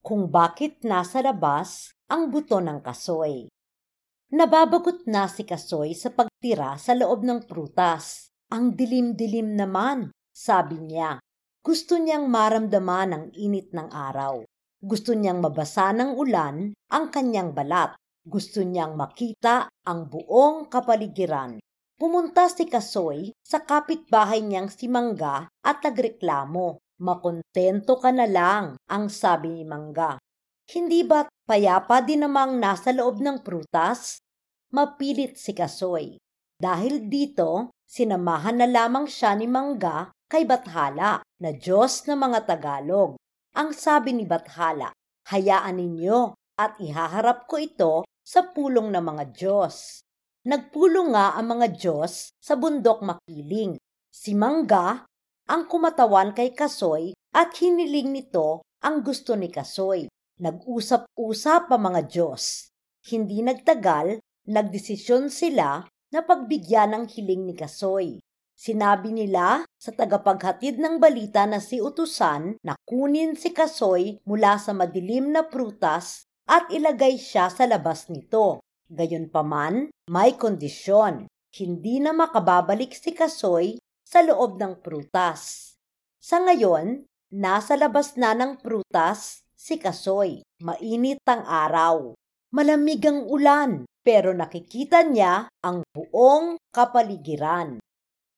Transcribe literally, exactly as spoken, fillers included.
kung bakit nasa labas ang buto ng kasoy. Nababagot na si Kasoy sa pagtira sa loob ng prutas. Ang dilim-dilim naman, sabi niya. Gusto niyang maramdaman ang init ng araw. Gusto niyang mabasa ng ulan ang kanyang balat. Gusto niyang makita ang buong kapaligiran. Pumunta si Kasoy sa kapitbahay niyang si Mangga at nagreklamo. Makontento ka na lang, ang sabi ni Mangga. Hindi ba't payapa din namang nasa loob ng prutas? Mapilit si Kasoy. Dahil dito, sinamahan na lamang siya ni Mangga kay Bathala na Diyos ng mga Tagalog. Ang sabi ni Bathala, hayaan ninyo at ihaharap ko ito sa pulong ng mga Diyos. Nagpulong nga ang mga Diyos sa bundok Makiling. Si Mangga ang kumatawan kay Kasoy at hiniling nito ang gusto ni Kasoy. Nag-usap-usap ang mga Diyos. Hindi nagtagal, nagdesisyon sila na pagbigyan ng hiling ni Kasoy. Sinabi nila sa tagapaghatid ng balita na si Utusan na kunin si Kasoy mula sa madilim na prutas at ilagay siya sa labas nito. Gayunpaman, may kondisyon. Hindi na makababalik si Kasoy sa loob ng prutas. Sa ngayon, nasa labas na ng prutas si Kasoy. Mainit ang araw. Malamig ang ulan, pero nakikita niya ang buong kapaligiran.